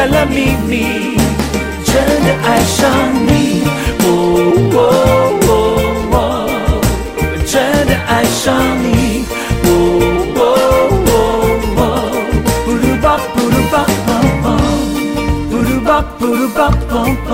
开了秘密，真的爱上你，真的爱上你，布鲁巴布鲁巴，布鲁巴布鲁巴。